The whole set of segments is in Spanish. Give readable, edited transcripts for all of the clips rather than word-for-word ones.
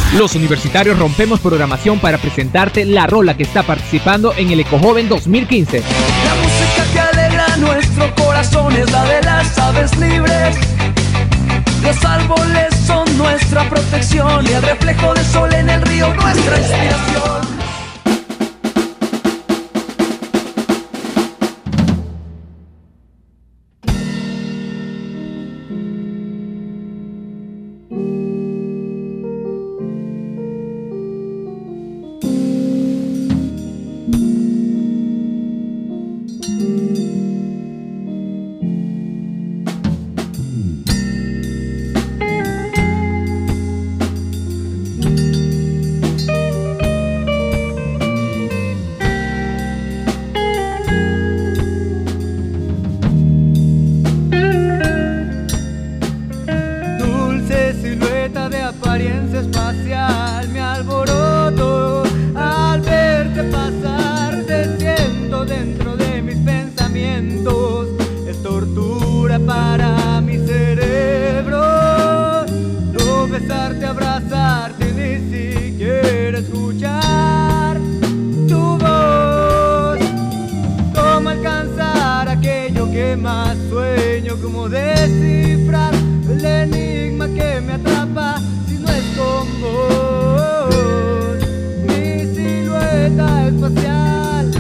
Los universitarios rompemos programación para presentarte la rola que está participando en el Ecojoven 2015. La música que alegra nuestro corazón es la de las aves libres. Los árboles son nuestra protección y el reflejo del sol en el río nuestra inspiración. Apariencia espacial, me alboroto al verte pasar, te siento dentro de mis pensamientos, es tortura para mi cerebro, no besarte, abrazarte, ni siquiera escuchar tu voz, cómo alcanzar aquello que más sueño, cómo descifrar el enigma que me atrapa. Con vos, mi silueta espacial.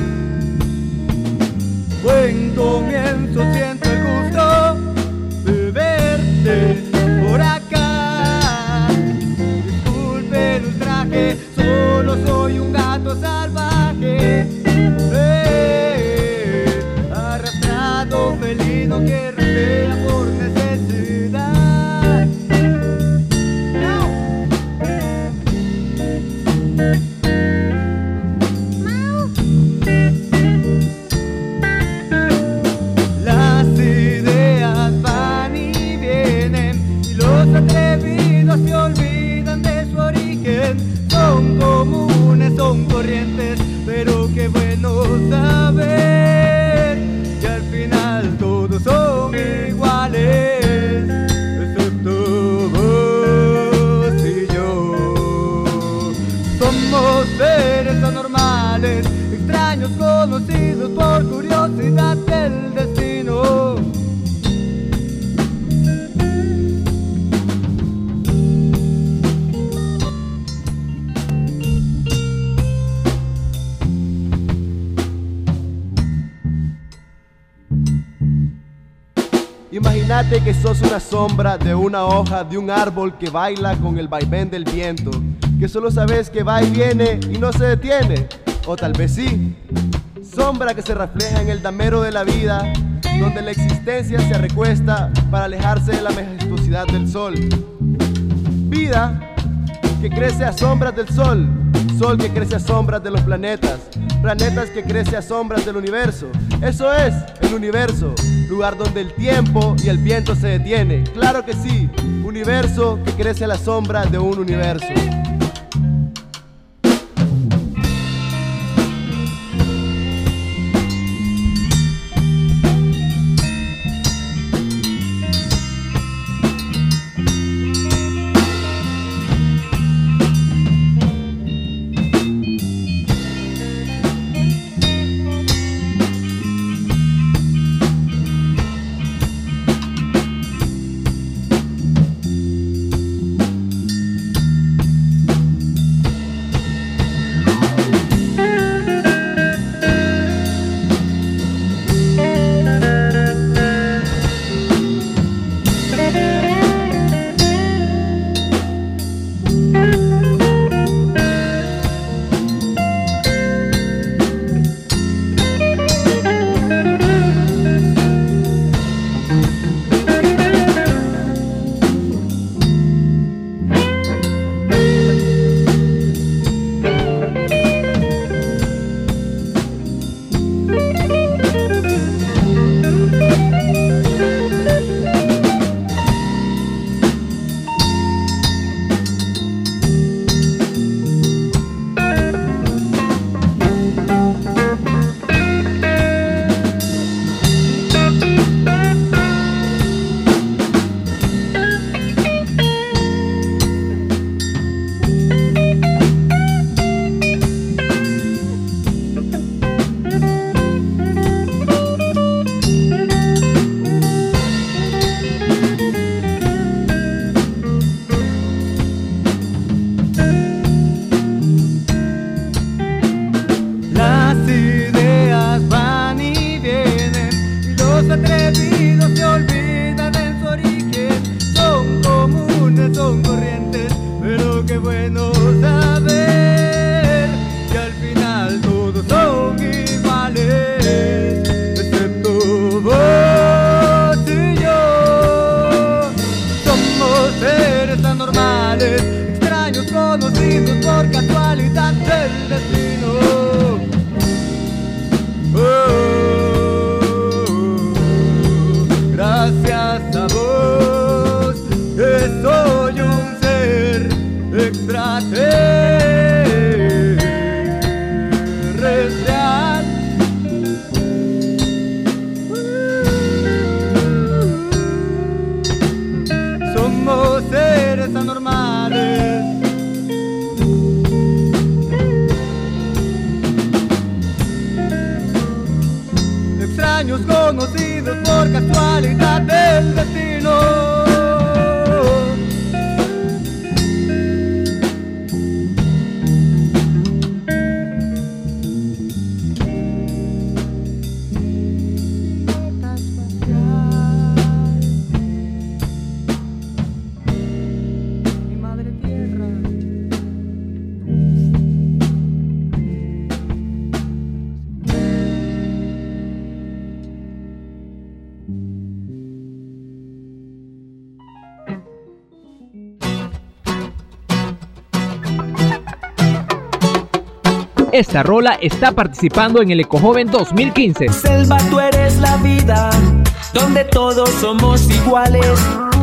Buen comienzo, siento el gusto de verte por acá. Disculpe el ultraje, solo soy un gato salvaje. Arrastrado felino que rodea por necesidad. Las ideas van y vienen y los atrevidos se olvidan de su origen. Son comunes, son corrientes, pero qué bueno saber que al final todos son iguales, excepto vos y yo. Somos seres anormales, extraños conocidos por curiosidad del destino. Imagínate que sos una sombra de una hoja de un árbol que baila con el vaivén del viento, que solo sabes que va y viene y no se detiene, o tal vez sí. Sombra que se refleja en el damero de la vida, donde la existencia se recuesta para alejarse de la majestuosidad del sol. Vida que crece a sombras del sol, sol que crece a sombras de los planetas, planetas que crece a sombras del universo. Eso es el universo, lugar donde el tiempo y el viento se detiene. Claro que sí, universo que crece a la sombra de un universo. por casualidad del destino. Gracias a vos, que soy un ser extraterrestrial. Somos seres anormales. Extraños conocidos por casualidad del destino. Esta rola está participando en el Ecojoven 2015. Selva, tú eres la vida, donde todos somos iguales.